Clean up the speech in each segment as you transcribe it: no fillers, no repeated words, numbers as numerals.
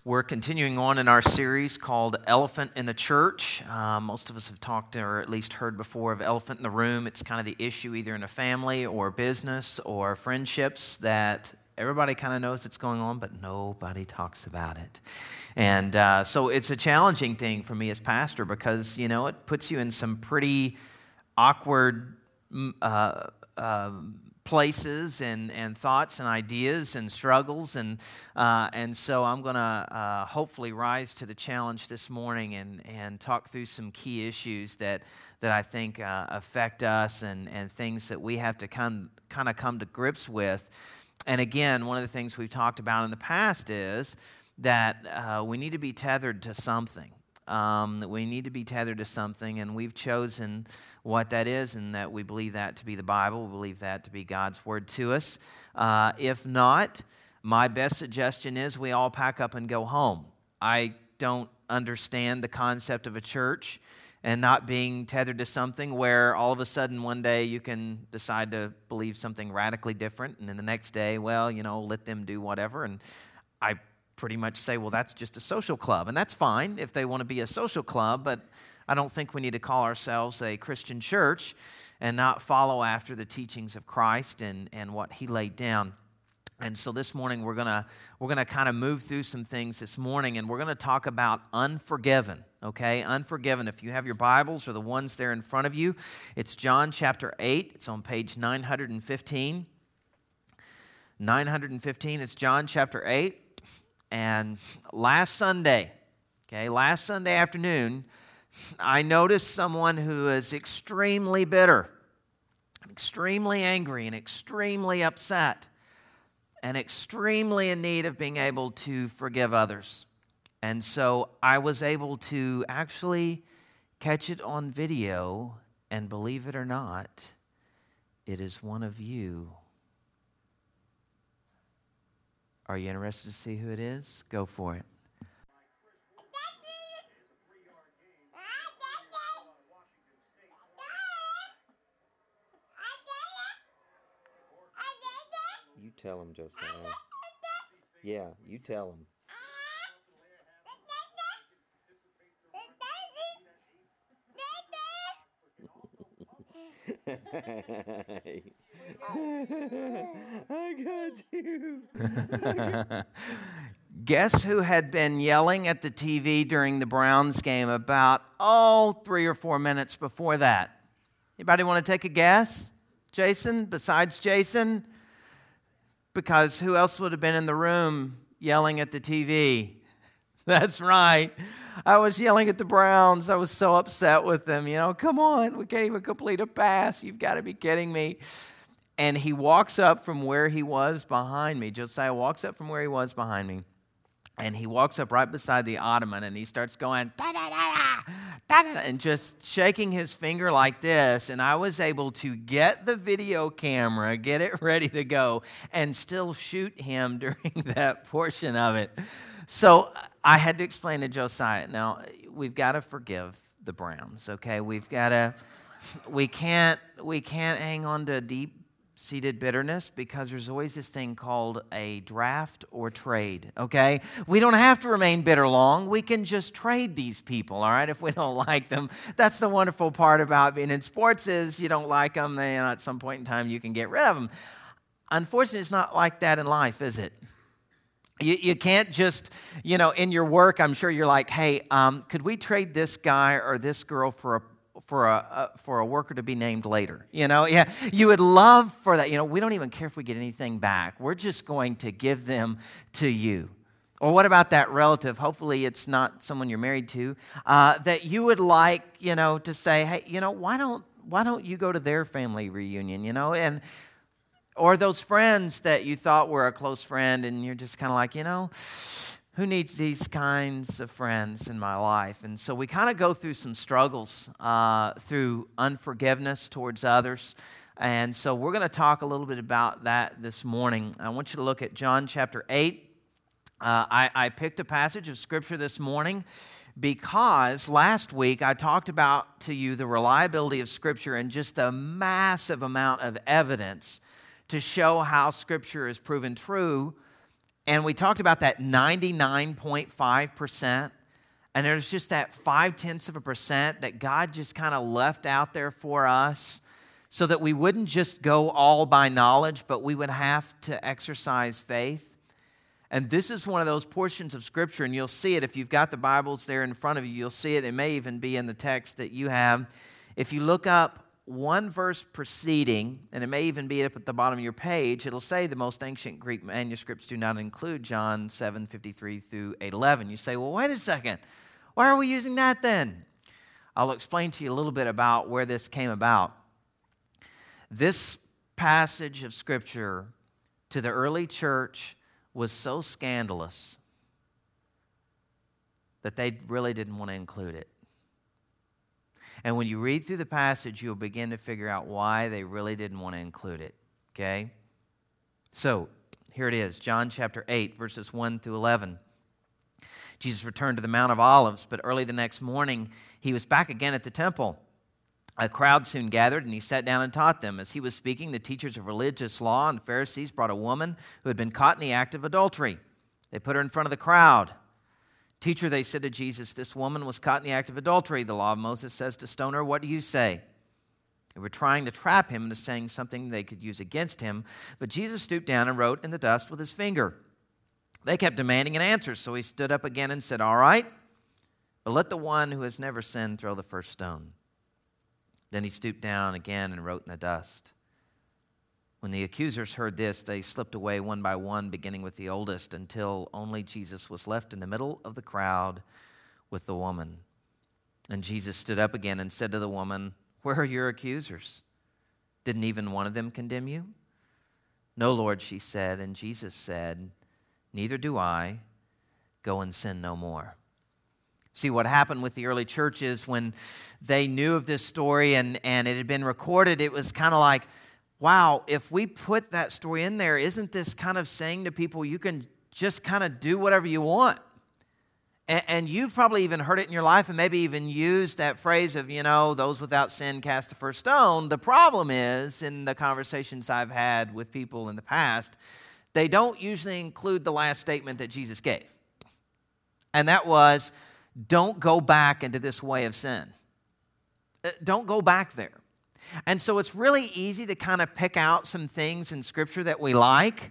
We're continuing on in our series called Elephant in the Church. Most of us have talked or at least heard before of elephant in the room. It's kind of the issue either in a family or business or friendships that everybody kind of knows it's going on, but nobody talks about it. And so it's a challenging thing for me as pastor because, you know, it puts you in some pretty awkward places and thoughts and ideas and struggles, and so I'm going to hopefully rise to the challenge this morning and talk through some key issues that I think affect us and things that we have to kind of come to grips with. And again, one of the things we've talked about in the past is that we need to be tethered to something. We need to be tethered to something, and we've chosen what that is, and that we believe that to be the Bible. We believe that to be God's Word to us. If not, my best suggestion is we all pack up and go home. I don't understand the concept of a church and not being tethered to something where all of a sudden one day you can decide to believe something radically different, and then the next day, well, you know, let them do whatever. And I pretty much say, well, that's just a social club. And that's fine if they want to be a social club, but I don't think we need to call ourselves a Christian church and not follow after the teachings of Christ and what He laid down. And so this morning we're gonna kind of move through some things this morning, and we're gonna talk about unforgiven. Okay, unforgiven. If you have your Bibles or the ones there in front of you, it's John chapter 8. It's on page 915. 915. It's John chapter 8. And last Sunday afternoon, I noticed someone who is extremely bitter, extremely angry, and extremely upset, and extremely in need of being able to forgive others. And so I was able to actually catch it on video, and believe it or not, it is one of you. Are you interested to see who it is? Go for it. You tell him, Josiah. Yeah, you tell him. I got you. Guess who had been yelling at the TV during the Browns game about, 3 or 4 minutes before that? Anybody want to take a guess? Jason, besides Jason? Because who else would have been in the room yelling at the TV? That's right. I was yelling at the Browns. I was so upset with them. You know, come on, we can't even complete a pass. You've got to be kidding me. And he walks up from where he was behind me. Josiah walks up from where he was behind me. And he walks up right beside the ottoman, and he starts going, da-da-da-da, da-da-da, and just shaking his finger like this. And I was able to get the video camera, get it ready to go, and still shoot him during that portion of it. So I had to explain to Josiah, now, we've got to forgive the Browns, okay? we can't hang on to deep-seated bitterness, because there's always this thing called a draft or trade, okay? We don't have to remain bitter long. We can just trade these people, all right, if we don't like them. That's the wonderful part about being in sports is you don't like them, then at some point in time you can get rid of them. Unfortunately, it's not like that in life, is it? You can't just, you know, in your work, I'm sure you're like, hey, could we trade this guy or this girl for a worker to be named later? You know, yeah, you would love for that. You know, we don't even care if we get anything back. We're just going to give them to you. Or what about that relative? Hopefully it's not someone you're married to, that you would like, you know, to say, hey, you know, why don't you go to their family reunion, you know? And or those friends that you thought were a close friend, and you're just kind of like, you know, who needs these kinds of friends in my life? And so we kind of go through some struggles through unforgiveness towards others. And so we're going to talk a little bit about that this morning. I want you to look at John chapter 8. I picked a passage of Scripture this morning because last week I talked about to you the reliability of Scripture and just a massive amount of evidence to show how Scripture is proven true And we talked about that 99.5%. And there's just that 0.5% that God just kind of left out there for us so that we wouldn't just go all by knowledge, but we would have to exercise faith. And this is one of those portions of Scripture, and you'll see it if you've got the Bibles there in front of you. You'll see it. It may even be in the text that you have. If you look up one verse preceding, and it may even be up at the bottom of your page, it'll say the most ancient Greek manuscripts do not include John 7:53 through 8:11. You say, well, wait a second. Why are we using that then? I'll explain to you a little bit about where this came about. This passage of Scripture to the early church was so scandalous that they really didn't want to include it. And when you read through the passage, you'll begin to figure out why they really didn't want to include it, okay? So, here it is, John chapter 8, verses 1 through 11. Jesus returned to the Mount of Olives, but early the next morning, he was back again at the temple. A crowd soon gathered, and he sat down and taught them. As he was speaking, the teachers of religious law and Pharisees brought a woman who had been caught in the act of adultery. They put her in front of the crowd. Teacher, they said to Jesus, this woman was caught in the act of adultery. The law of Moses says to stone her. What do you say? They were trying to trap him into saying something they could use against him, but Jesus stooped down and wrote in the dust with his finger. They kept demanding an answer, so he stood up again and said, all right, but let the one who has never sinned throw the first stone. Then he stooped down again and wrote in the dust. When the accusers heard this, they slipped away one by one, beginning with the oldest, until only Jesus was left in the middle of the crowd with the woman. And Jesus stood up again and said to the woman, where are your accusers? Didn't even one of them condemn you? No, Lord, she said. And Jesus said, neither do I. Go and sin no more. See, what happened with the early churches when they knew of this story and it had been recorded, it was kind of like, wow, if we put that story in there, isn't this kind of saying to people, you can just kind of do whatever you want? And you've probably even heard it in your life and maybe even used that phrase of, those without sin cast the first stone. The problem is, in the conversations I've had with people in the past, they don't usually include the last statement that Jesus gave. And that was, don't go back into this way of sin. Don't go back there. And so it's really easy to kind of pick out some things in Scripture that we like.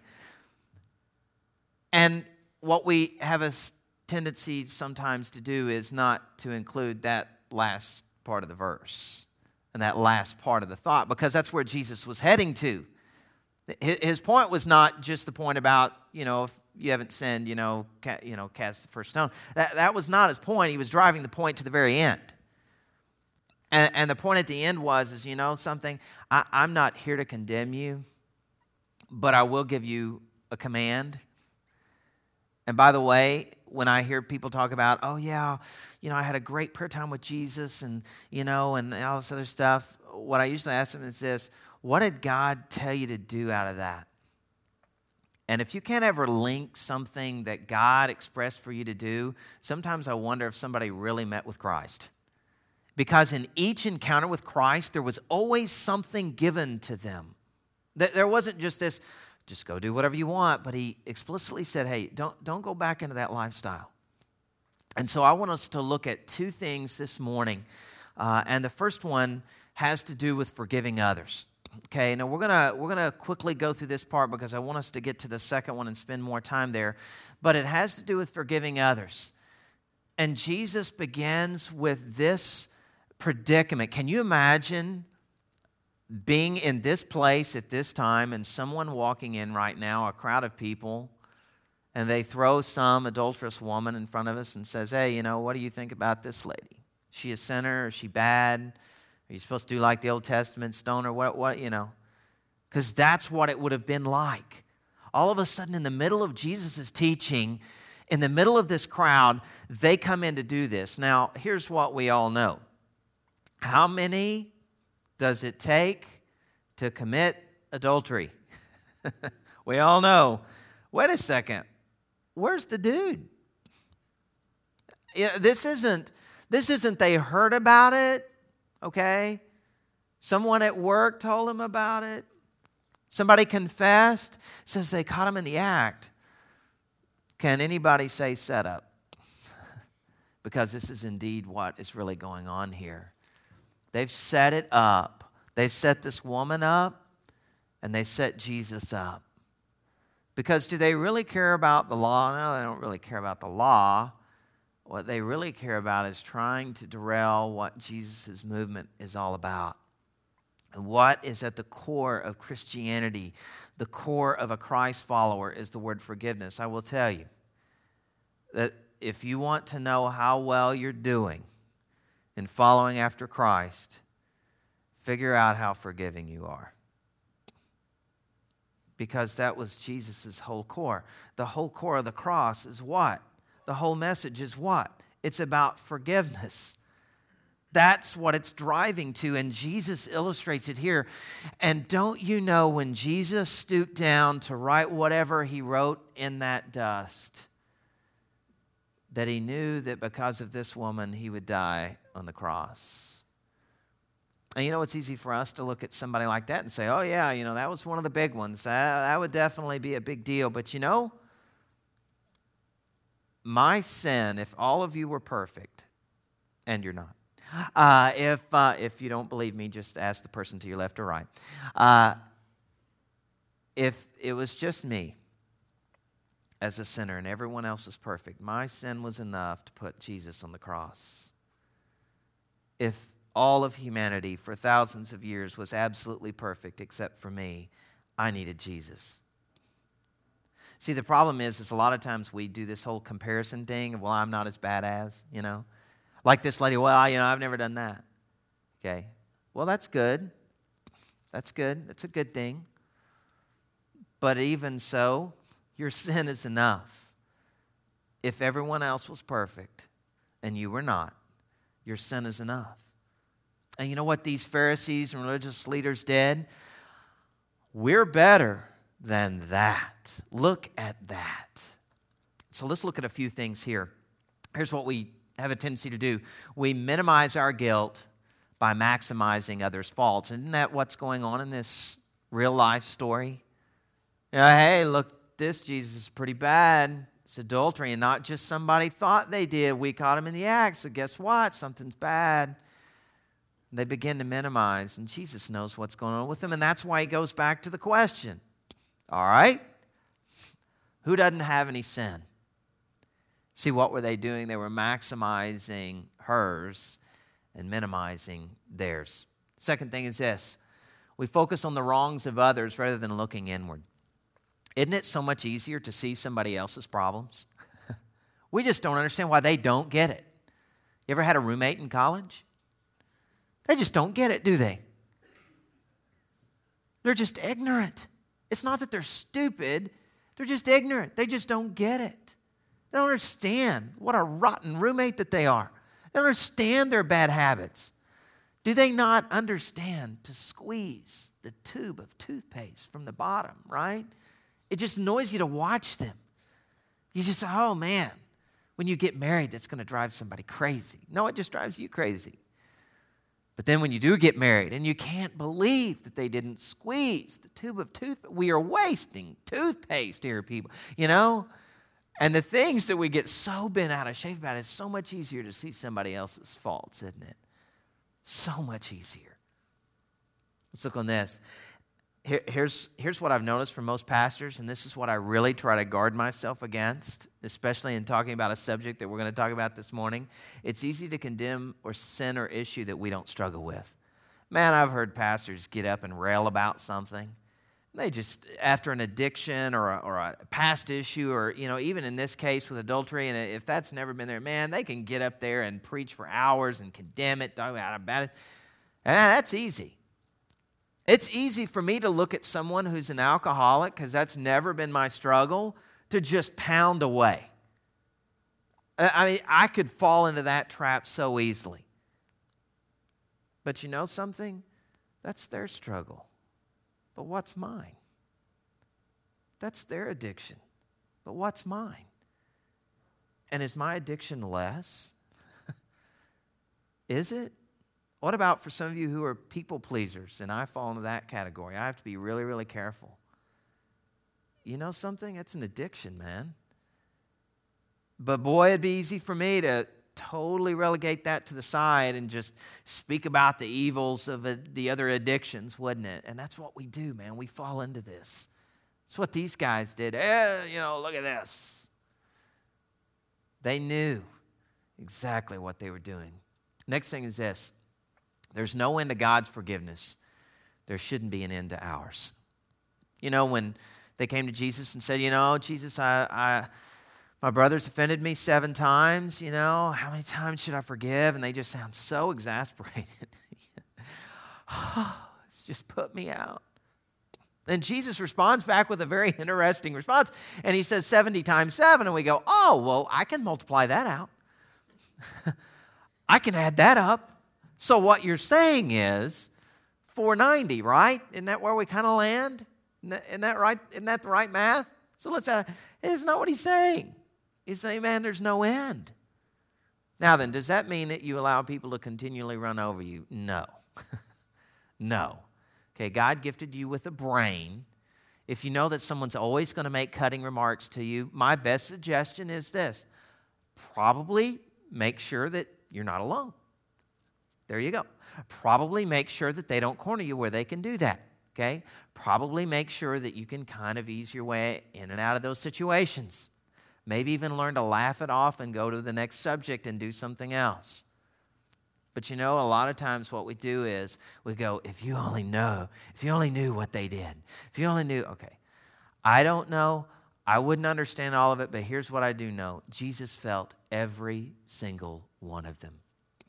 And what we have a tendency sometimes to do is not to include that last part of the verse and that last part of the thought, because that's where Jesus was heading to. His point was not just the point about, if you haven't sinned, cast the first stone. That was not his point. He was driving the point to the very end. And the point at the end was, something? I'm not here to condemn you, but I will give you a command. And by the way, when I hear people talk about, I had a great prayer time with Jesus and all this other stuff, what I usually ask them is this: what did God tell you to do out of that? And if you can't ever link something that God expressed for you to do, sometimes I wonder if somebody really met with Christ. Because in each encounter with Christ, there was always something given to them. There wasn't just this, just go do whatever you want, but he explicitly said, hey, don't go back into that lifestyle. And so I want us to look at two things this morning. And the first one has to do with forgiving others. Okay, now we're gonna quickly go through this part because I want us to get to the second one and spend more time there. But it has to do with forgiving others. And Jesus begins with this predicament. Can you imagine being in this place at this time and someone walking in right now, a crowd of people, and they throw some adulterous woman in front of us and says, hey, what do you think about this lady? Is she a sinner? Is she bad? Are you supposed to do like the Old Testament, stone her? What? Because that's what it would have been like. All of a sudden, in the middle of Jesus' teaching, in the middle of this crowd, they come in to do this. Now, here's what we all know. How many does it take to commit adultery? We all know. Wait a second. Where's the dude? This isn't they heard about it, okay? Someone at work told them about it. Somebody confessed, says they caught him in the act. Can anybody say set up? Because this is indeed what is really going on here. They've set it up. They've set this woman up, and they set Jesus up. Because do they really care about the law? No, they don't really care about the law. What they really care about is trying to derail what Jesus' movement is all about. And what is at the core of Christianity, the core of a Christ follower, is the word forgiveness. I will tell you that if you want to know how well you're doing in following after Christ, figure out how forgiving you are. Because that was Jesus' whole core. The whole core of the cross is what? The whole message is what? It's about forgiveness. That's what it's driving to, and Jesus illustrates it here. And don't you know, when Jesus stooped down to write whatever he wrote in that dust, that he knew that because of this woman, he would die on the cross. And you know, it's easy for us to look at somebody like that and say, oh yeah, you know, that was one of the big ones. That would definitely be a big deal. But you know, my sin, if all of you were perfect, and you're not, if you don't believe me, just ask the person to your left or right. If it was just me as a sinner and everyone else was perfect, my sin was enough to put Jesus on the cross. If all of humanity for thousands of years was absolutely perfect except for me, I needed Jesus. See, the problem is a lot of times we do this whole comparison thing of, well, I'm not as bad as, you know. Like this lady, well, you know, I've never done that. Okay. Well, that's good. That's good. That's a good thing. But even so, your sin is enough. If everyone else was perfect and you were not, your sin is enough. And you know what these Pharisees and religious leaders did? We're better than that. Look at that. So let's look at a few things here. Here's what we have a tendency to do. We minimize our guilt by maximizing others' faults. Isn't that what's going on in this real life story? You know, hey, look, this Jesus is pretty bad. It's adultery, and not just somebody thought they did. We caught him in the act, so guess what? Something's bad. They begin to minimize, and Jesus knows what's going on with them, and that's why he goes back to the question. All right, who doesn't have any sin? See, what were they doing? They were maximizing hers and minimizing theirs. Second thing is this. We focus on the wrongs of others rather than looking inward. Isn't it so much easier to see somebody else's problems? We just don't understand why they don't get it. You ever had a roommate in college? They just don't get it, do they? They're just ignorant. It's not that they're stupid. They're just ignorant. They just don't get it. They don't understand what a rotten roommate that they are. They don't understand their bad habits. Do they not understand to squeeze the tube of toothpaste from the bottom, right? It just annoys you to watch them. You just say, oh man, when you get married, that's going to drive somebody crazy. No, it just drives you crazy. But then when you do get married and you can't believe that they didn't squeeze the tube of toothpaste, we are wasting toothpaste here, people, you know? And the things that we get so bent out of shape about, it's so much easier to see somebody else's faults, isn't it? So much easier. Let's look on this. Here's what I've noticed from most pastors, and this is what I really try to guard myself against, especially in talking about a subject that we're going to talk about this morning. It's easy to condemn or sin or issue that we don't struggle with. Man, I've heard pastors get up and rail about something. They just, after an addiction or a past issue, or, you know, even in this case with adultery, and if that's never been there, man, they can get up there and preach for hours and condemn it, talk about it. And that's easy. It's easy for me to look at someone who's an alcoholic, because that's never been my struggle, to just pound away. I mean, I could fall into that trap so easily. But you know something? That's their struggle. But what's mine? That's their addiction. But what's mine? And is my addiction less? Is it? What about for some of you who are people pleasers, and I fall into that category? I have to be really, really careful. You know something? It's an addiction, man. But boy, it'd be easy for me to totally relegate that to the side and just speak about the evils of the other addictions, wouldn't it? And that's what we do, man. We fall into this. That's what these guys did. Look at this. They knew exactly what they were doing. Next thing is this. There's no end to God's forgiveness. There shouldn't be an end to ours. When they came to Jesus and said, Jesus, my brother's offended me 7 times, how many times should I forgive? And they just sound so exasperated. It's just put me out. And Jesus responds back with a very interesting response. And he says 70 times 7. And we go, oh, well, I can multiply that out. I can add that up. So what you're saying is 490, right? Isn't that where we kind of land? Isn't that right? Isn't that the right math? So let's add. It's not what he's saying. He's saying, man, there's no end. Now then, does that mean that you allow people to continually run over you? No. No. Okay, God gifted you with a brain. If you know that someone's always going to make cutting remarks to you, my best suggestion is this. Probably make sure that you're not alone. There you go. Probably make sure that they don't corner you where they can do that. Okay? Probably make sure that you can kind of ease your way in and out of those situations. Maybe even learn to laugh it off and go to the next subject and do something else. But a lot of times what we do is we go, if you only knew what they did. If you only knew, okay. I don't know. I wouldn't understand all of it, but here's what I do know. Jesus felt every single one of them.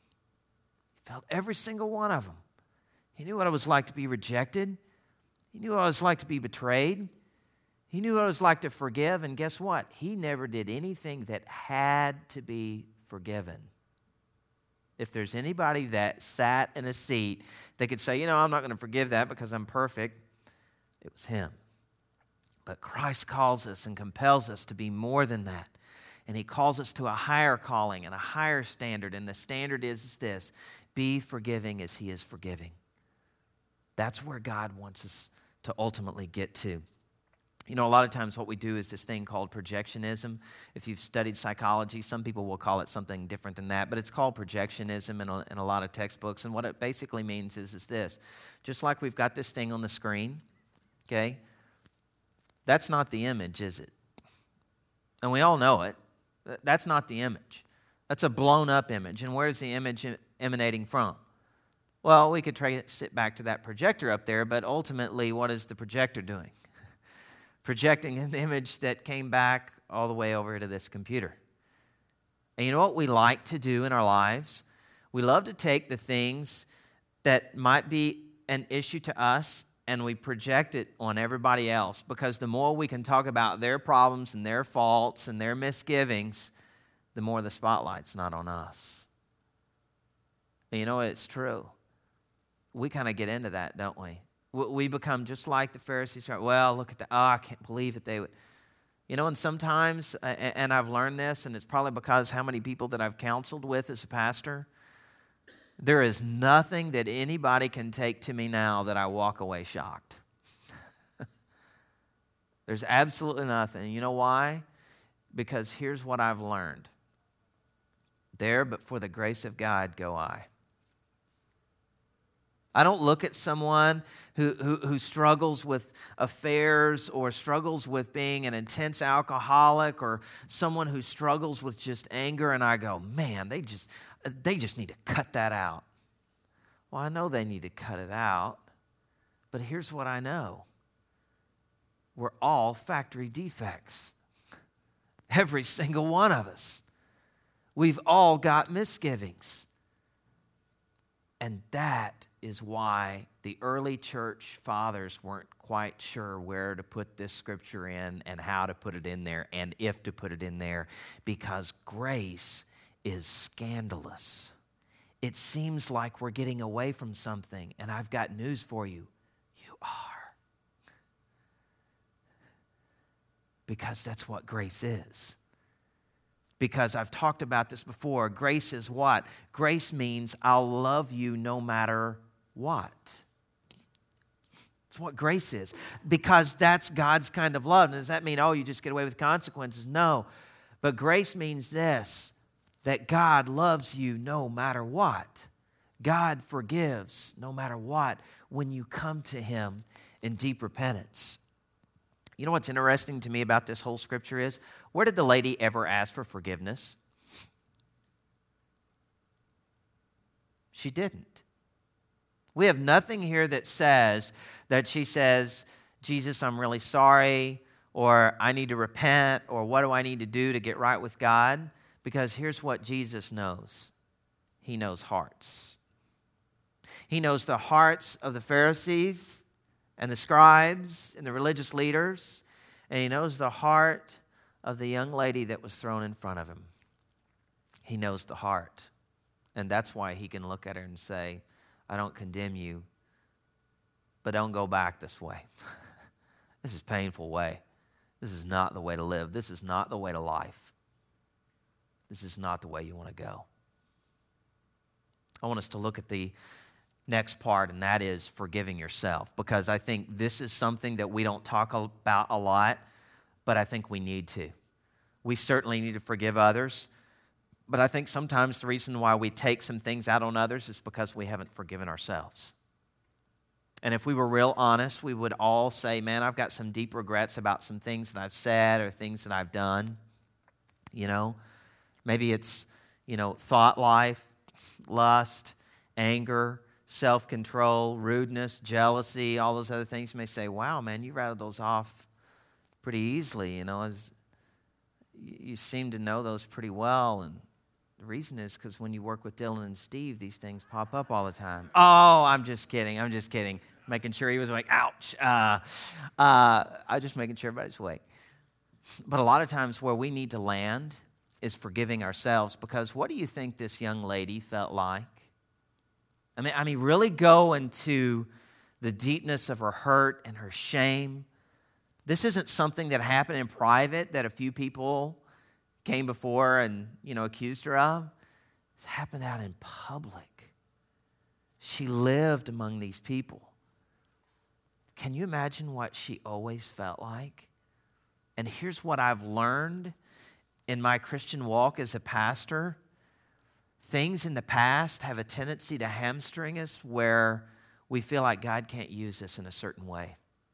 He felt every single one of them. He knew what it was like to be rejected. He knew what it was like to be betrayed. He knew what it was like to forgive. And guess what? He never did anything that had to be forgiven. If there's anybody that sat in a seat that could say, I'm not going to forgive that because I'm perfect, it was him. But Christ calls us and compels us to be more than that. And he calls us to a higher calling and a higher standard. And the standard is this: be forgiving as he is forgiving. That's where God wants us to ultimately get to. A lot of times what we do is this thing called projectionism. If you've studied psychology, some people will call it something different than that, but it's called projectionism in a lot of textbooks. And what it basically means is this. Just like we've got this thing on the screen, okay, that's not the image, is it? And we all know it. That's not the image. That's a blown up image. And where's the image emanating from? Well, we could trace it back to that projector up there, but ultimately, what is the projector doing? Projecting an image that came back all the way over to this computer. And you know what we like to do in our lives? We love to take the things that might be an issue to us and we project it on everybody else, because the more we can talk about their problems and their faults and their misgivings, the more the spotlight's not on us. And you know what? It's true. We kind of get into that, don't we? We become just like the Pharisees. Well, look at that. Oh, I can't believe that they would. And sometimes, and I've learned this, and it's probably because how many people that I've counseled with as a pastor, there is nothing that anybody can take to me now that I walk away shocked. There's absolutely nothing. And you know why? Because here's what I've learned. There, but for the grace of God, go I. I don't look at someone who struggles with affairs or struggles with being an intense alcoholic or someone who struggles with just anger, and I go, man, they just need to cut that out. Well, I know they need to cut it out, but here's what I know. We're all factory defects. Every single one of us. We've all got misgivings. And that is why the early church fathers weren't quite sure where to put this scripture in and how to put it in there and if to put it in there, because grace is scandalous. It seems like we're getting away from something, and I've got news for you. You are. Because that's what grace is. Because I've talked about this before. Grace is what? Grace means I'll love you no matter what. It's what grace is. Because that's God's kind of love. And does that mean, you just get away with consequences? No. But grace means this, that God loves you no matter what. God forgives no matter what when you come to him in deep repentance. You know what's interesting to me about this whole scripture is, where did the lady ever ask for forgiveness? She didn't. We have nothing here that says that she says, Jesus, I'm really sorry, or I need to repent, or what do I need to do to get right with God? Because here's what Jesus knows. He knows hearts. He knows the hearts of the Pharisees and the scribes and the religious leaders, and he knows the heart of the young lady that was thrown in front of him. He knows the heart, and that's why he can look at her and say, I don't condemn you, but don't go back this way. This is a painful way. This is not the way to live. This is not the way to life. This is not the way you want to go. I want us to look at the next part, and that is forgiving yourself, because I think this is something that we don't talk about a lot, but I think we need to. We certainly need to forgive others, but I think sometimes the reason why we take some things out on others is because we haven't forgiven ourselves. And if we were real honest, we would all say, man, I've got some deep regrets about some things that I've said or things that I've done. Maybe it's, thought life, lust, anger, self-control, rudeness, jealousy, all those other things. You may say, wow, man, you rattled those off pretty easily, as you seem to know those pretty well. And the reason is because when you work with Dylan and Steve, these things pop up all the time. Oh, I'm just kidding. Making sure he was awake. Ouch. I'm just making sure everybody's awake. But a lot of times where we need to land is forgiving ourselves, because what do you think this young lady felt like? I mean, really go into the deepness of her hurt and her shame. This isn't something that happened in private that a few people came before and, accused her of. This happened out in public. She lived among these people. Can you imagine what she always felt like? And here's what I've learned in my Christian walk as a pastor. Things in the past have a tendency to hamstring us where we feel like God can't use us in a certain way.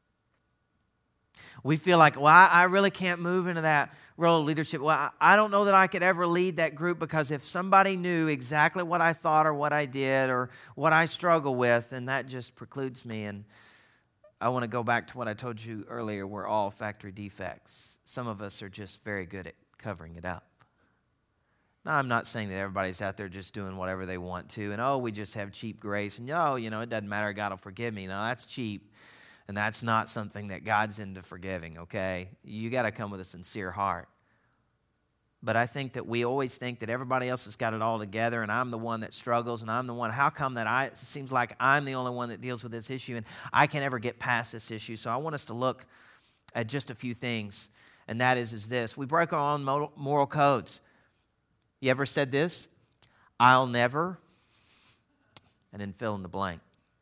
We feel like, well, I really can't move into that role of leadership. Well, I don't know that I could ever lead that group, because if somebody knew exactly what I thought or what I did or what I struggle with, then that just precludes me. And I want to go back to what I told you earlier. We're all factory defects. Some of us are just very good at covering it up. Now, I'm not saying that everybody's out there just doing whatever they want to, and we just have cheap grace, and it doesn't matter, God will forgive me. No, that's cheap, and that's not something that God's into forgiving, okay? You got to come with a sincere heart. But I think that we always think that everybody else has got it all together, and I'm the one that struggles, and I'm the one. How come that it seems like I'm the only one that deals with this issue, and I can't ever get past this issue? So I want us to look at just a few things, and that is this. We break our own moral codes. You ever said this? I'll never, and then fill in the blank.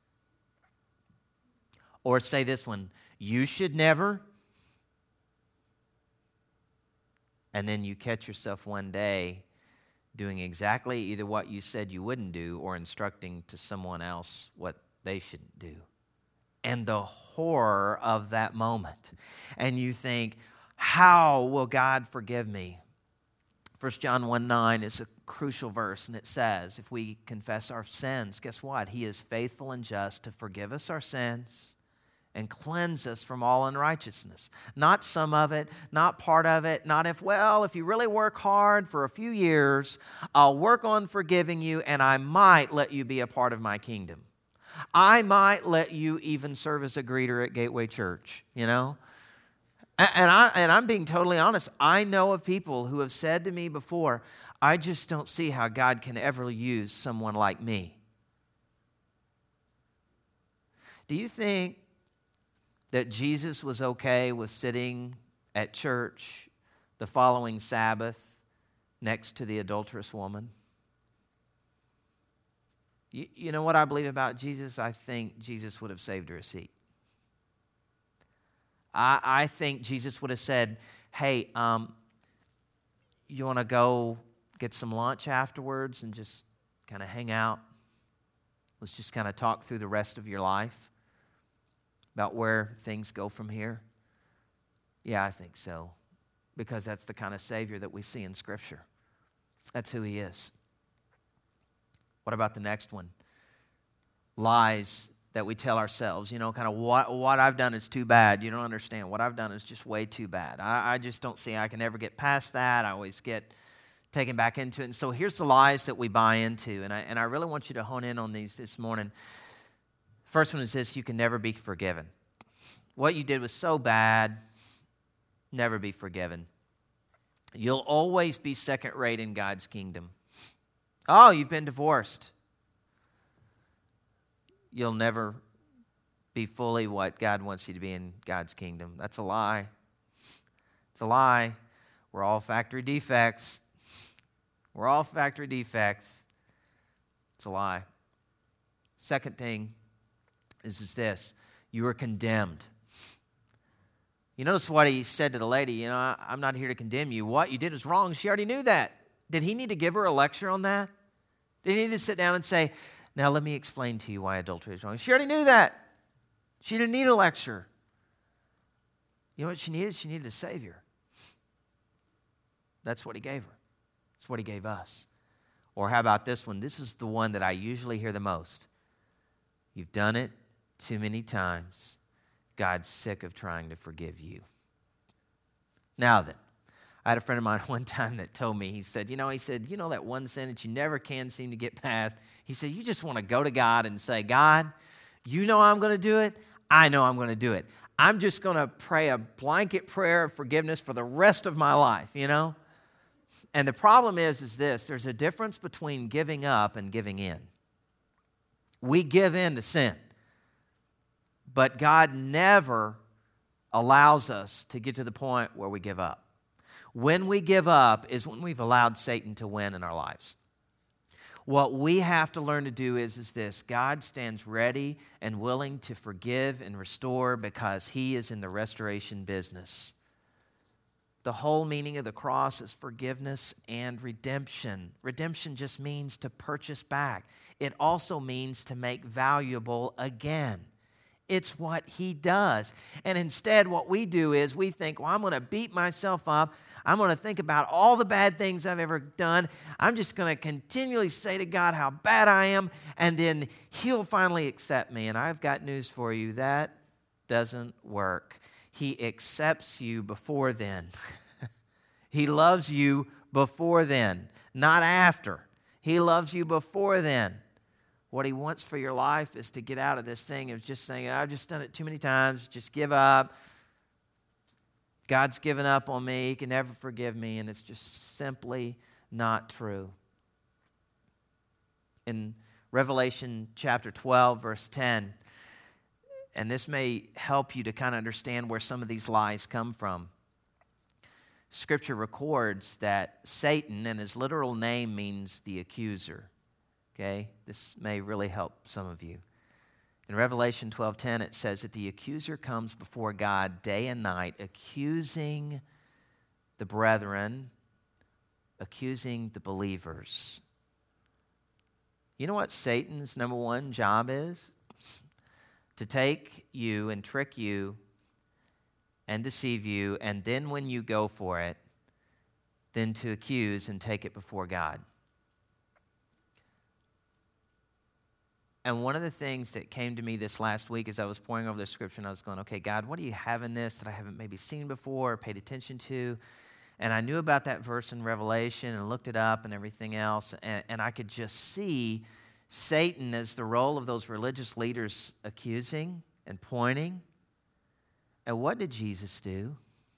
Or say this one, you should never, and then you catch yourself one day doing exactly either what you said you wouldn't do or instructing to someone else what they shouldn't do. And the horror of that moment. And you think, how will God forgive me? 1 John 1:9 is a crucial verse, and it says, if we confess our sins, guess what? He is faithful and just to forgive us our sins and cleanse us from all unrighteousness. Not some of it, not part of it, not if you really work hard for a few years, I'll work on forgiving you, and I might let you be a part of my kingdom. I might let you even serve as a greeter at Gateway Church, And I'm being totally honest. I know of people who have said to me before, I just don't see how God can ever use someone like me. Do you think that Jesus was okay with sitting at church the following Sabbath next to the adulterous woman? You know what I believe about Jesus? I think Jesus would have saved her a seat. I think Jesus would have said, hey, you want to go get some lunch afterwards and just kind of hang out? Let's just kind of talk through the rest of your life about where things go from here. Yeah, I think so, because that's the kind of Savior that we see in Scripture. That's who he is. What about the next one? Lies that we tell ourselves. Kind of what I've done is too bad. You don't understand. What I've done is just way too bad. I just don't see I can ever get past that. I always get taken back into it. And so here's the lies that we buy into. And I really want you to hone in on these this morning. First one is this: you can never be forgiven. What you did was so bad, never be forgiven. You'll always be second rate in God's kingdom. Oh, you've been divorced. You'll never be fully what God wants you to be in God's kingdom. That's a lie. It's a lie. We're all factory defects. We're all factory defects. It's a lie. Second thing is this: you are condemned. You notice what he said to the lady, I'm not here to condemn you. What you did is wrong. She already knew that. Did he need to give her a lecture on that? Did he need to sit down and say, now let me explain to you why adultery is wrong? She already knew that. She didn't need a lecture. You know what she needed? She needed a Savior. That's what he gave her. That's what he gave us. Or how about this one? This is the one that I usually hear the most. You've done it too many times. God's sick of trying to forgive you. Now then, I had a friend of mine one time that told me, he said, that one sin that you never can seem to get past. He said, you just want to go to God and say, God, you know I'm going to do it. I know I'm going to do it. I'm just going to pray a blanket prayer of forgiveness for the rest of my life, And the problem is this: there's a difference between giving up and giving in. We give in to sin. But God never allows us to get to the point where we give up. When we give up is when we've allowed Satan to win in our lives. What we have to learn to do is this: God stands ready and willing to forgive and restore because he is in the restoration business. The whole meaning of the cross is forgiveness and redemption. Redemption just means to purchase back. It also means to make valuable again. It's what he does. And instead, what we do is we think, I'm going to beat myself up. I'm going to think about all the bad things I've ever done. I'm just going to continually say to God how bad I am, and then he'll finally accept me. And I've got news for you. That doesn't work. He accepts you before then. He loves you before then, not after. He loves you before then. What he wants for your life is to get out of this thing of just saying, I've just done it too many times, just give up. God's given up on me, he can never forgive me, and it's just simply not true. In Revelation chapter 12, verse 10, and this may help you to kind of understand where some of these lies come from. Scripture records that Satan, and his literal name means the accuser. Okay, this may really help some of you. In Revelation 12:10, it says that the accuser comes before God day and night, accusing the brethren, accusing the believers. You know what Satan's number one job is? To take you and trick you and deceive you, and then when you go for it, then to accuse and take it before God. And one of the things that came to me this last week as I was poring over the scripture, and I was going, okay, God, what do you have in this that I haven't maybe seen before or paid attention to? And I knew about that verse in Revelation and looked it up and everything else, and I could just see Satan as the role of those religious leaders accusing and pointing. And what did Jesus do?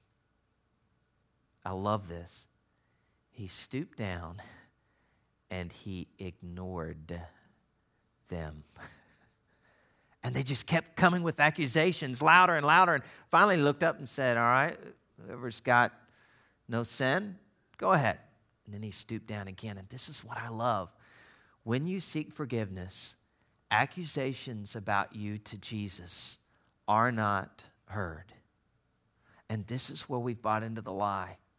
I love this. He stooped down and he ignored them. And they just kept coming with accusations louder and louder, and finally looked up and said, all right, whoever's got no sin, go ahead. And then he stooped down again. And this is what I love. When you seek forgiveness, accusations about you to Jesus are not heard. And this is where we've bought into the lie.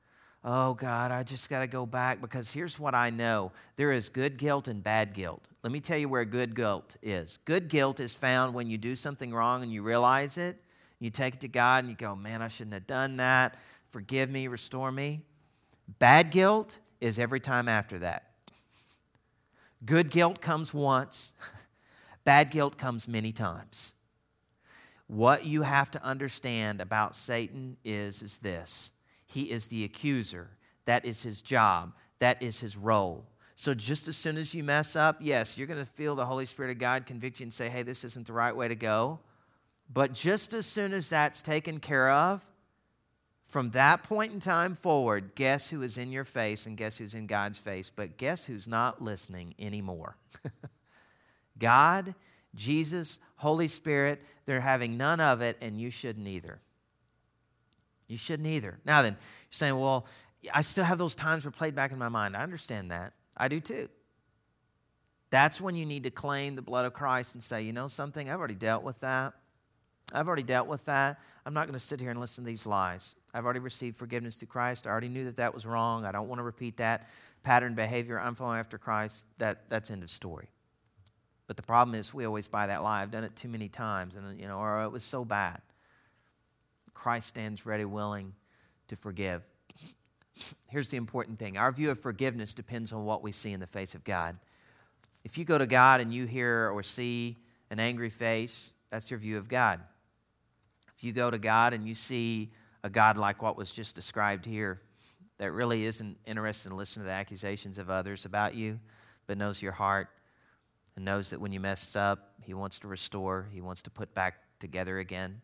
oh God, I just got to go back, because here's what I know. There is good guilt and bad guilt. Let me tell you where good guilt is. Good guilt is found when you do something wrong and you realize it. You take it to God and you go, man, I shouldn't have done that. Forgive me, restore me. Bad guilt is every time after that. Good guilt comes once. Bad guilt comes many times. What you have to understand about Satan is this. He is the accuser. That is his job. That is his role. So just as soon as you mess up, yes, you're going to feel the Holy Spirit of God convict you and say, hey, this isn't the right way to go. But just as soon as that's taken care of, from that point in time forward, guess who is in your face and guess who's in God's face? But guess who's not listening anymore? God, Jesus, Holy Spirit, they're having none of it, and you shouldn't either. You shouldn't either. Now then, you're saying, well, I still have those times replayed back in my mind. I understand that. I do too. That's when you need to claim the blood of Christ and say, you know something? I've already dealt with that. I've already dealt with that. I'm not going to sit here and listen to these lies. I've already received forgiveness through Christ. I already knew that was wrong. I don't want to repeat that pattern behavior. I'm following after Christ. That's end of story. But the problem is we always buy that lie. I've done it too many times, and or it was so bad. Christ stands ready, willing to forgive. Here's the important thing. Our view of forgiveness depends on what we see in the face of God. If you go to God and you hear or see an angry face, that's your view of God. If you go to God and you see a God like what was just described here, that really isn't interested in listening to the accusations of others about you, but knows your heart and knows that when you mess up, he wants to restore, he wants to put back together again,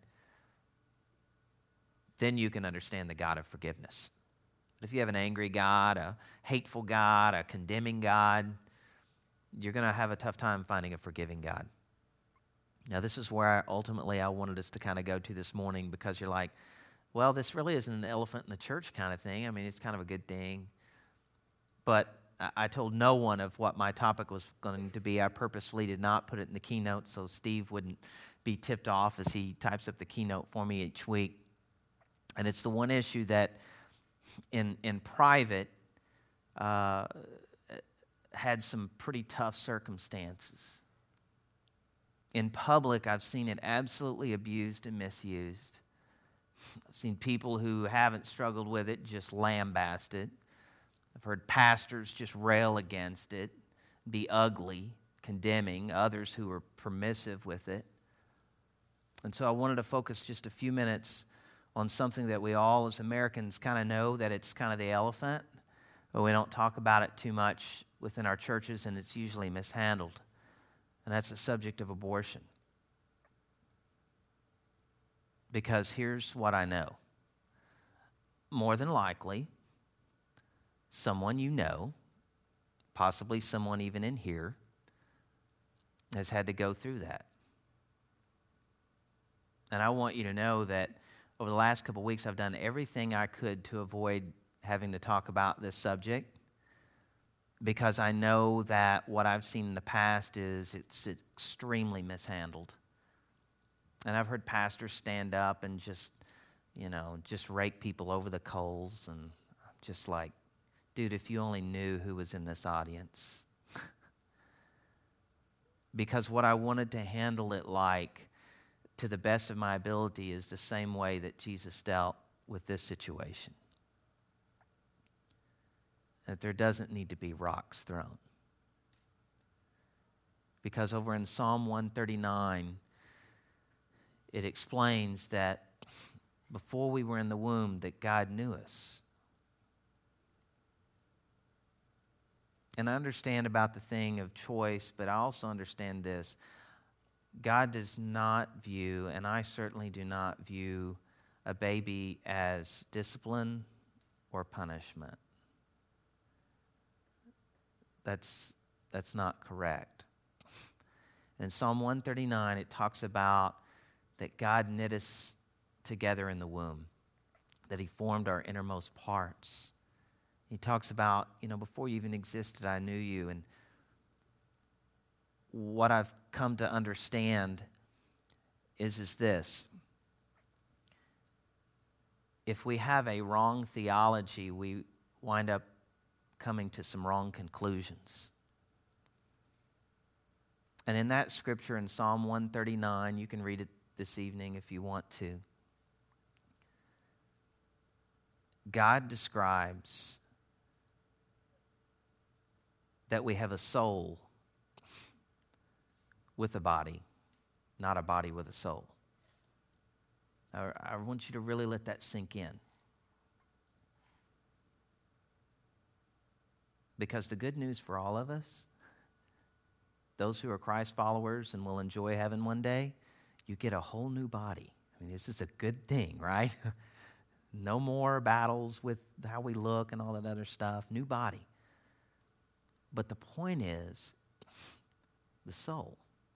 then you can understand the God of forgiveness. But if you have an angry God, a hateful God, a condemning God, you're going to have a tough time finding a forgiving God. Now, this is where ultimately I wanted us to kind of go to this morning, because you're like, well, this really isn't an elephant in the church kind of thing. I mean, it's kind of a good thing. But I told no one of what my topic was going to be. I purposefully did not put it in the keynote so Steve wouldn't be tipped off as he types up the keynote for me each week. And it's the one issue that in private had some pretty tough circumstances. In public, I've seen it absolutely abused and misused. I've seen people who haven't struggled with it just lambast it. I've heard pastors just rail against it, be ugly, condemning others who are permissive with it. And so I wanted to focus just a few minutes on something that we all as Americans kind of know, that it's kind of the elephant, but we don't talk about it too much within our churches, and it's usually mishandled. And that's the subject of abortion. Because here's what I know. More than likely, someone you know, possibly someone even in here, has had to go through that. And I want you to know that over the last couple of weeks, I've done everything I could to avoid having to talk about this subject, because I know that what I've seen in the past is it's extremely mishandled. And I've heard pastors stand up and just rake people over the coals, and I'm just like, dude, if you only knew who was in this audience. Because what I wanted to handle it like, to the best of my ability, is the same way that Jesus dealt with this situation. That there doesn't need to be rocks thrown. Because over in Psalm 139, it explains that before we were in the womb, that God knew us. And I understand about the thing of choice, but I also understand this. God does not view, and I certainly do not view, a baby as discipline or punishment. That's not correct. In Psalm 139, it talks about that God knit us together in the womb, that he formed our innermost parts. He talks about, before you even existed, I knew you. And what I've come to understand is this. If we have a wrong theology, we wind up coming to some wrong conclusions. And in that scripture in Psalm 139, you can read it this evening if you want to. God describes that we have a soul with a body, not a body with a soul. I want you to really let that sink in. Because the good news for all of us, those who are Christ followers and will enjoy heaven one day, you get a whole new body. I mean, this is a good thing, right? No more battles with how we look and all that other stuff. New body. But the point is the soul.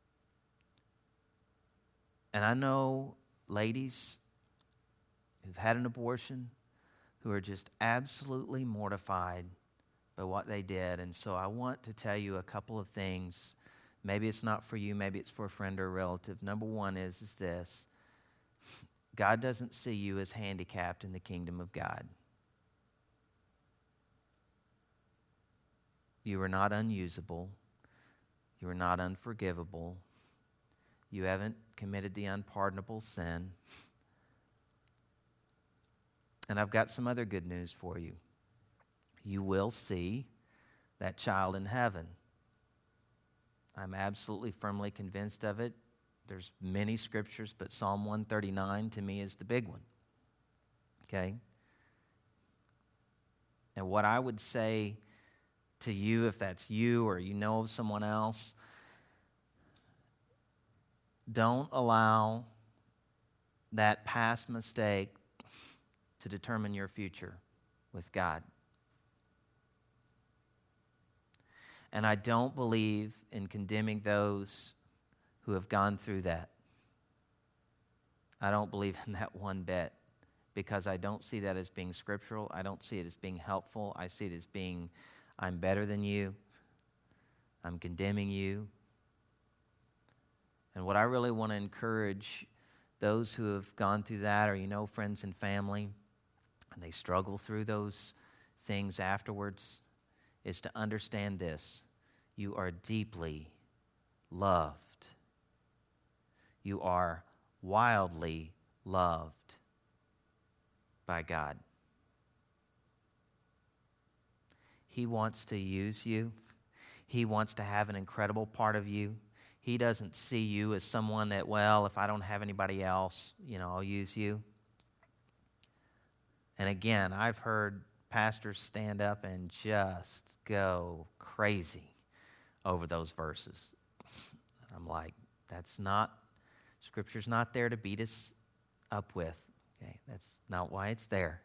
And I know ladies who've had an abortion who are just absolutely mortified by what they did. And so I want to tell you a couple of things. Maybe it's not for you, maybe it's for a friend or a relative. Number one is this. God doesn't see you as handicapped in the kingdom of God. You are not unusable. You are not unforgivable. You haven't committed the unpardonable sin. And I've got some other good news for you. You will see that child in heaven. I'm absolutely firmly convinced of it. There's many scriptures, but Psalm 139 to me is the big one. Okay? And what I would say to you, if that's you or you know of someone else, don't allow that past mistake to determine your future with God. And I don't believe in condemning those who have gone through that. I don't believe in that one bit because I don't see that as being scriptural. I don't see it as being helpful. I see it as being, I'm better than you. I'm condemning you. And what I really want to encourage those who have gone through that, or you know, friends and family, and they struggle through those things afterwards, is to understand this. You are deeply loved. You are wildly loved by God. He wants to use you. He wants to have an incredible part of you. He doesn't see you as someone that, well, if I don't have anybody else, I'll use you. And again, I've heard pastors stand up and just go crazy over those verses. I'm like, Scripture's not there to beat us up with. Okay, that's not why it's there.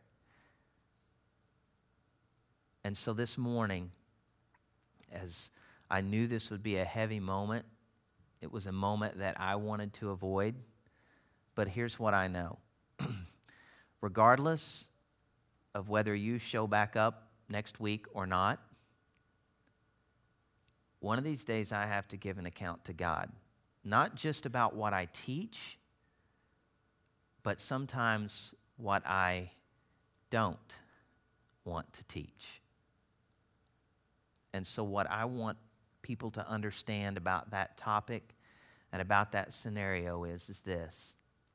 And so this morning, as I knew this would be a heavy moment, it was a moment that I wanted to avoid. But here's what I know. Regardless of whether you show back up next week or not, one of these days I have to give an account to God. Not just about what I teach, but sometimes what I don't want to teach. And so what I want people to understand about that topic and about that scenario is this.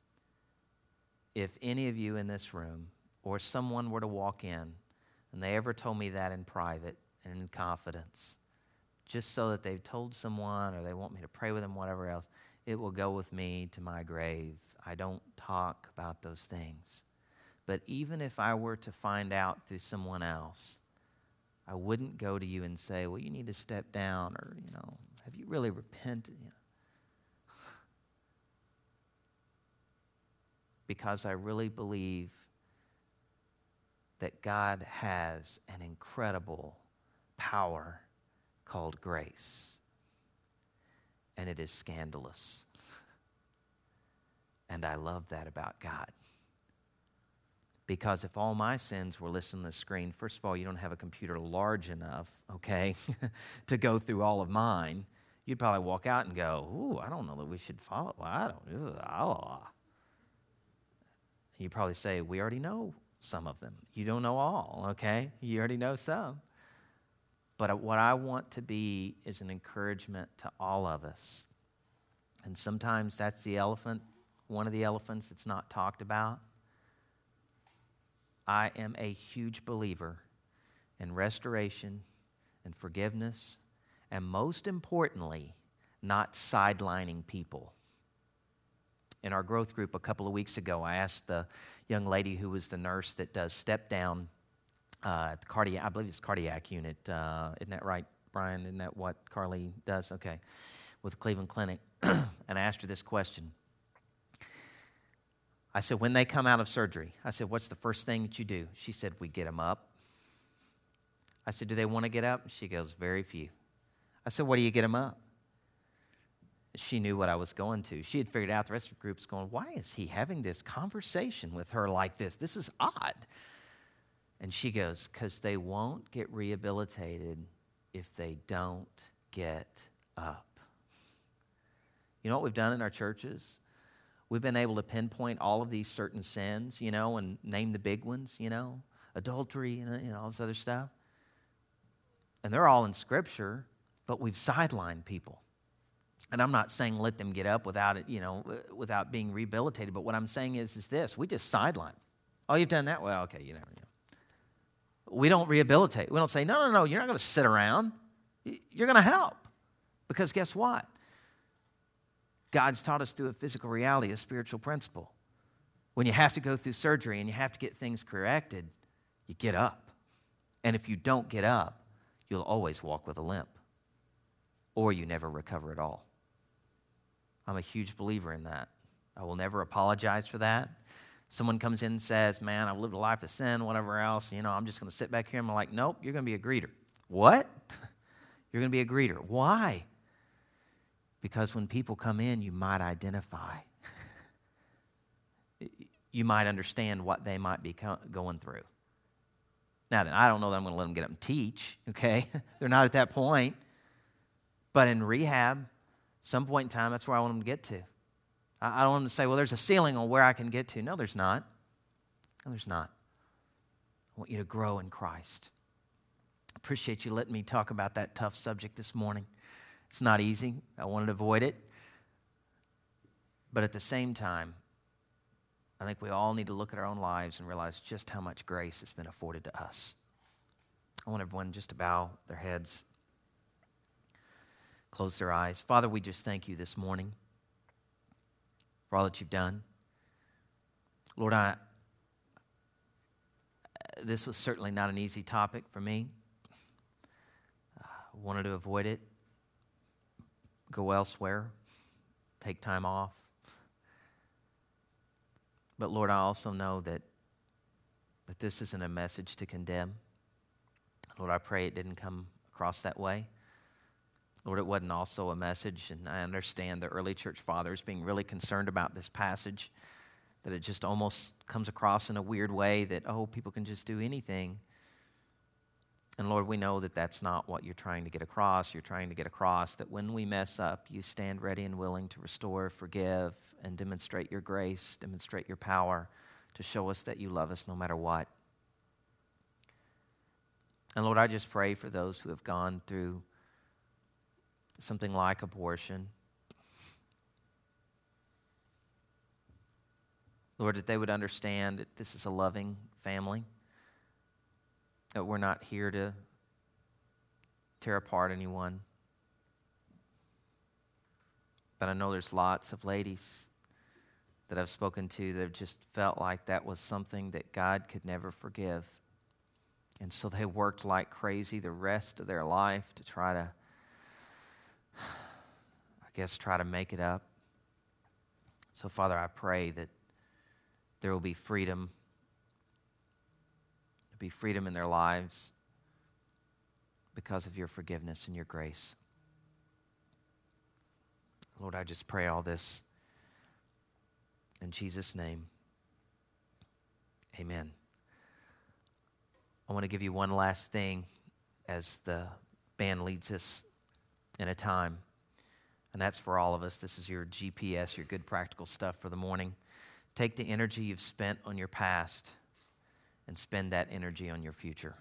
If any of you in this room or someone were to walk in and they ever told me that in private and in confidence, just so that they've told someone or they want me to pray with them, whatever else, it will go with me to my grave. I don't talk about those things. But even if I were to find out through someone else, I wouldn't go to you and say, well, you need to step down, or, have you really repented? Because I really believe that God has an incredible power called grace. And it is scandalous. And I love that about God. Because if all my sins were listed on the screen, first of all, you don't have a computer large enough, okay, to go through all of mine. You'd probably walk out and go, ooh, I don't know that we should follow. You'd probably say, we already know some of them. You don't know all, okay? You already know some. But what I want to be is an encouragement to all of us. And sometimes that's the elephant, one of the elephants that's not talked about. I am a huge believer in restoration and forgiveness, and most importantly, not sidelining people. In our growth group a couple of weeks ago, I asked the young lady who was the nurse that does step down at the cardiac, I believe it's cardiac unit. Isn't that right, Brian? Isn't that what Carly does? Okay, with the Cleveland Clinic. And I asked her this question. I said, when they come out of surgery, I said, what's the first thing that you do? She said, we get them up. I said, do they want to get up? She goes, very few. I said, what do you get them up? She knew what I was going to. She had figured out the rest of the group's going, why is he having this conversation with her like this? This is odd. And she goes, because they won't get rehabilitated if they don't get up. You know what we've done in our churches? We've been able to pinpoint all of these certain sins, and name the big ones, adultery, and all this other stuff. And they're all in Scripture, but we've sidelined people. And I'm not saying let them get up without it, without being rehabilitated. But what I'm saying is this: we just sideline. Oh, you've done that? Well, okay, We don't rehabilitate. We don't say, no, you're not going to sit around. You're going to help. Because guess what? God's taught us through a physical reality, a spiritual principle. When you have to go through surgery and you have to get things corrected, you get up. And if you don't get up, you'll always walk with a limp. Or you never recover at all. I'm a huge believer in that. I will never apologize for that. Someone comes in and says, man, I've lived a life of sin, whatever else, I'm just going to sit back here. And I'm like, nope, you're going to be a greeter. What? You're going to be a greeter. Why? Because when people come in, you might identify. You might understand what they might be going through. Now, then, I don't know that I'm going to let them get up and teach, okay? They're not at that point. But in rehab, some point in time, that's where I want them to get to. I don't want them to say, well, there's a ceiling on where I can get to. No, there's not. No, there's not. I want you to grow in Christ. I appreciate you letting me talk about that tough subject this morning. It's not easy. I wanted to avoid it. But at the same time, I think we all need to look at our own lives and realize just how much grace has been afforded to us. I want everyone just to bow their heads, close their eyes. Father, we just thank you this morning for all that you've done. Lord, this was certainly not an easy topic for me. I wanted to avoid it, go elsewhere, take time off. But Lord, I also know that this isn't a message to condemn. Lord, I pray it didn't come across that way. Lord, it wasn't also a message, and I understand the early church fathers being really concerned about this passage, that it just almost comes across in a weird way that, people can just do anything. And Lord, we know that that's not what you're trying to get across. You're trying to get across that when we mess up, you stand ready and willing to restore, forgive, and demonstrate your grace, demonstrate your power to show us that you love us no matter what. And Lord, I just pray for those who have gone through something like abortion. Lord, that they would understand that this is a loving family, that we're not here to tear apart anyone. But I know there's lots of ladies that I've spoken to that have just felt like that was something that God could never forgive. And so they worked like crazy the rest of their life to try to make it up. So, Father, I pray that there will be freedom. There'll be freedom in their lives because of your forgiveness and your grace. Lord, I just pray all this in Jesus' name. Amen. I want to give you one last thing as the band leads us in a time, and that's for all of us. This is your GPS, your good practical stuff for the morning. Take the energy you've spent on your past and spend that energy on your future.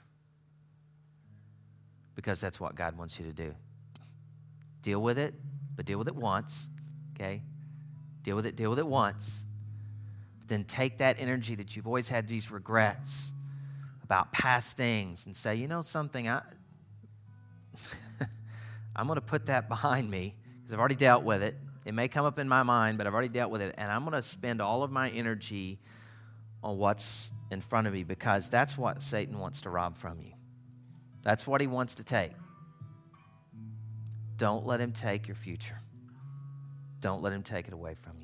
Because that's what God wants you to do. Deal with it, but deal with it once, okay? Deal with it once. But then take that energy that you've always had these regrets about past things and say, you know something, I'm going to put that behind me because I've already dealt with it. It may come up in my mind, but I've already dealt with it, and I'm going to spend all of my energy on what's in front of me because that's what Satan wants to rob from you. That's what he wants to take. Don't let him take your future. Don't let him take it away from you.